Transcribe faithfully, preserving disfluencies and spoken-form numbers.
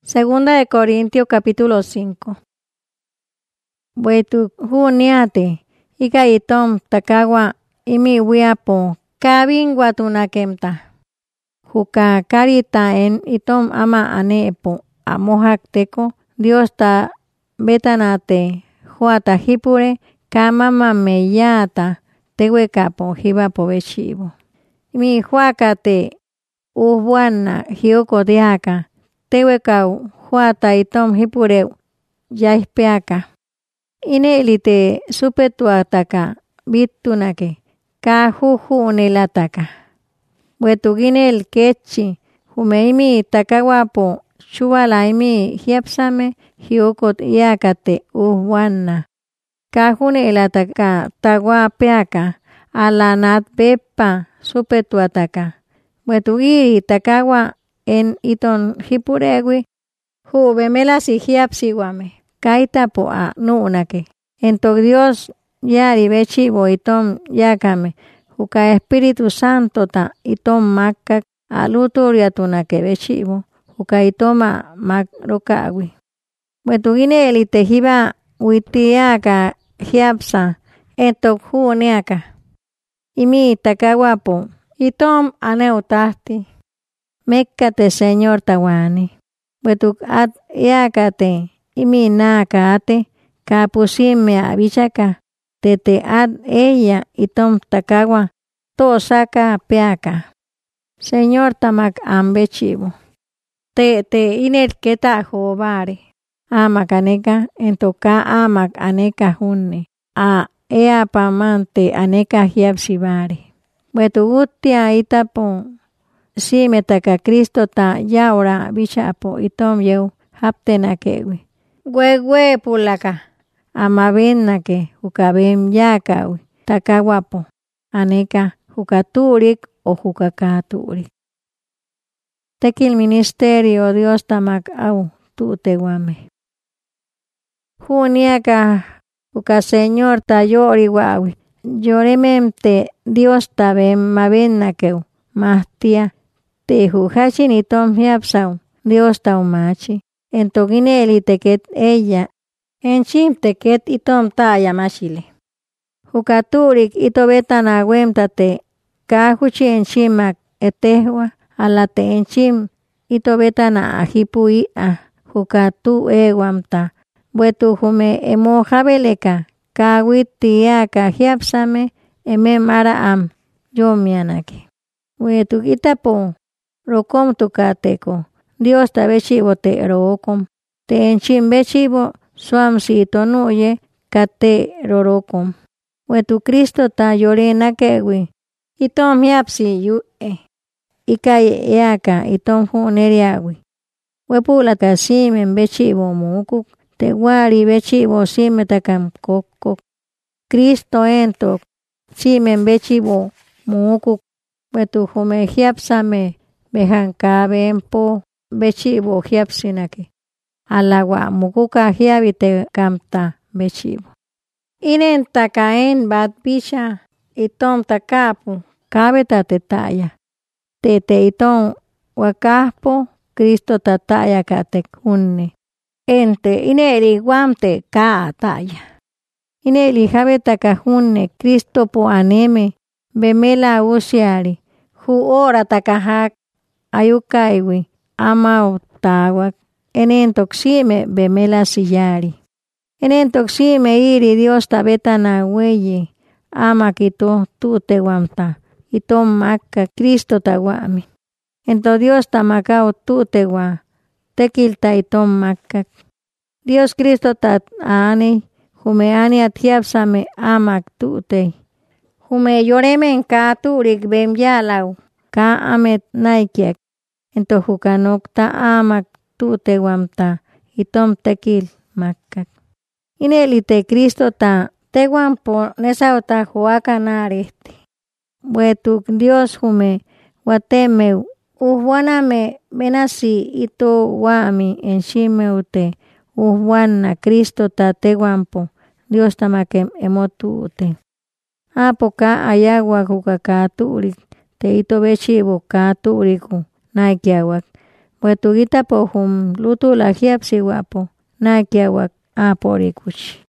Segunda de Corintios capítulo cinco. Buetu juniate ika itom takawa imi wiapo kabin watunakemta. Juka karita en itom ama anepo amohak teko Dios ta betanate juata hipure kamama meyata tewekapo hibapo bechivo. Mi huacate ubuana hioko diaka tewekau juata itom hipure yaispeaka. Inelite supetuataka bitunake ka juju nelataka. Wetuginel kechi humeimi takawapo chualaimi hiapsame hiokot yakate uhuana. Kahune elataka tawapeaka alanat bepa supetuataka. Wetugiri takawa en iton hipurewi hubemela si hiapsiwame. Kaita po a nuunake. Ento Dios yari bechivo itom yakame. Juka Espíritu Santo ta itom makak aluturia tunake bechivo. Juka itoma makrokawi. Wetugine elite hiba witiaka hiapsa ento juneaka. Imi takawapo itom aneutahti. Mekkate Señor tawani. Wetuk at yakate. Imi naka ate kapusime abichaka tete ad ella itom takawa tosaka peaka. Señor tamak ambechivo. Te te iner keta jovare. Amak aneka entoka amak aneka junne. A ea pamante aneka hiapsivare. Wetugutia itapo si metaka Cristo ta yaura bichapo itom yeu haptenakewi. Gwe pulaka amabenake hukabem yakawi takawapo aneka hukaturik o hukakaturik. Tekil ministerio Dios tamak au tutewame. Juniaka huka Señor tayori wawi. Yorememte Dios tabem mabenakeu mahtia te hujachin itom hiapsau Dios taumachi. Entogine eliteket ella enchim teket itom taya machile. Hukaturik ito betana wemtate kahuchi enchimak etehua alate enchim ito betana ahipui a hukatu ewamta. Buetu hume emo jabeleka kawitiaka hiapsame eme mara am yomianake. Buetu itapo rokom tukateko. Dios ta bechivo te rokom. Te enchim bechivo suam si tonuye kate rorokom. Wetu Cristo ta yorena kewi. Itom hiapsi yu e. Ikaye eaka itom huneriawi. Wepula ka simen bechivo mukuk. Te wari bechivo simetakam kokok. Cristo entok simen bechivo mukuk. Wetu hume hiapsame behankabe empo. Bechivo hiapsinake. Alagua mukuka hiabite kamta bechivo. Inen takaen bat bisha itom takapu kabeta tetaya. Tete itom wakaspo Cristo tataya kate kunne. Ente ineli guamte ka taya. Ineli jabeta kahunne Cristo po aneme bemela usiari. Hu ora takahak ayukaiwi. Ama otawak, enentoxime bemela sillari. Enentoxime iri Dios tabetana weye, ama kito tu tewamta, itom maka Cristo tawami. Ento Dios tamakao tu tewa, tekilta itom makak. Dios Cristo tat ani, hume ani atiapsame amak tu te. Hume yoremen ka turik bem yalau, ka amet naikiak. Ento hukanokta amak tu tewamta itom tekil makak. Inelite Cristo ta tewampo nesauta huakanariste. Buetuk Dios hume watemeu uhuaname benasi ito wami enchimeute uhuana Cristo ta tewampo Dios tamakem emotute. Apoka ayagua hukakaturik te ito bechivo katuriku. Naikiawak. Huetugita po hum lutu la hiapsi guapo. Nakia wak aporikuch.